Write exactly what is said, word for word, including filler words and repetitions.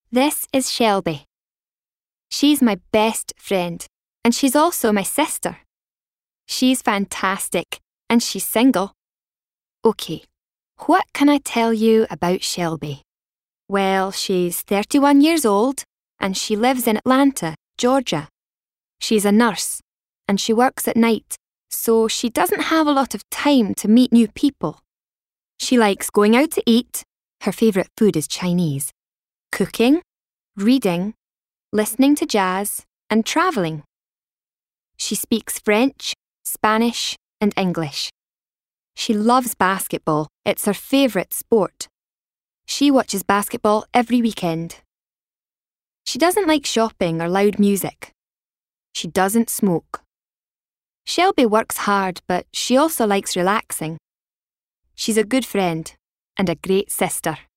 This is Shelby. She's my best friend, and she's also my sister. She's fantastic, and she's single. OK, what can I tell you about Shelby? Well, she's thirty-one years old, and she lives in Atlanta, Georgia. She's a nurse, and she works at night, so she doesn't have a lot of time to meet new people. She likes going out to eat. Her favourite food is Chinese. Cooking, reading, listening to jazz, and travelling. She speaks French, Spanish, and English. She loves basketball. It's her favourite sport. She watches basketball every weekend. She doesn't like shopping or loud music. She doesn't smoke. Shelby works hard, but she also likes relaxing. She's a good friend and a great sister.